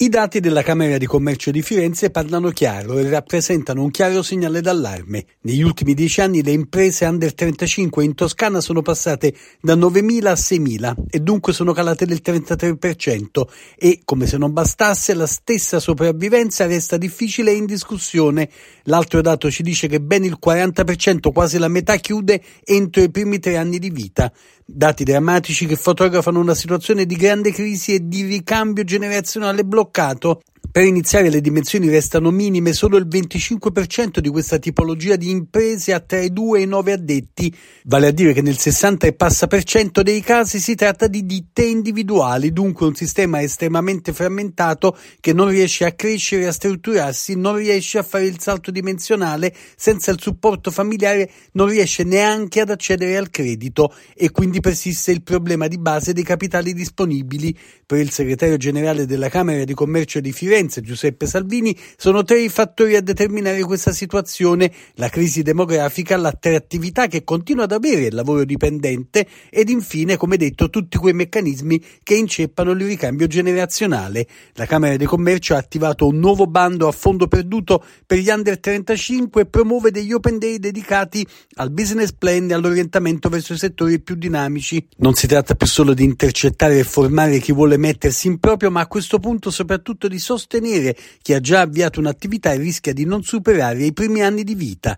I dati della Camera di Commercio di Firenze parlano chiaro e rappresentano un chiaro segnale d'allarme. Negli ultimi 10 anni le imprese under 35 in Toscana sono passate da 9.000 a 6.000 e dunque sono calate del 33% e, come se non bastasse, la stessa sopravvivenza resta difficile e in discussione. L'altro dato ci dice che ben il 40%, quasi la metà, chiude entro i primi 3 anni di vita. Dati drammatici che fotografano una situazione di grande crisi e di ricambio generazionale bloccato. Per iniziare, le dimensioni restano minime, solo il 25% di questa tipologia di imprese ha tra i 2 e i 9 addetti, vale a dire che nel 60 e passa per cento dei casi si tratta di ditte individuali, dunque un sistema estremamente frammentato che non riesce a crescere e a strutturarsi, non riesce a fare il salto dimensionale, senza il supporto familiare non riesce neanche ad accedere al credito e quindi persiste il problema di base dei capitali disponibili. Per il segretario generale della Camera di Commercio di Firenze, Giuseppe Salvini, sono 3 i fattori a determinare questa situazione: la crisi demografica, l'attrattività che continua ad avere il lavoro dipendente ed infine, come detto, tutti quei meccanismi che inceppano il ricambio generazionale. La Camera di Commercio ha attivato un nuovo bando a fondo perduto per gli under 35 e promuove degli open day dedicati al business plan e all'orientamento verso i settori più dinamici. Non si tratta più solo di intercettare e formare chi vuole mettersi in proprio, ma a questo punto soprattutto di sostenere chi ha già avviato un'attività e rischia di non superare i primi anni di vita.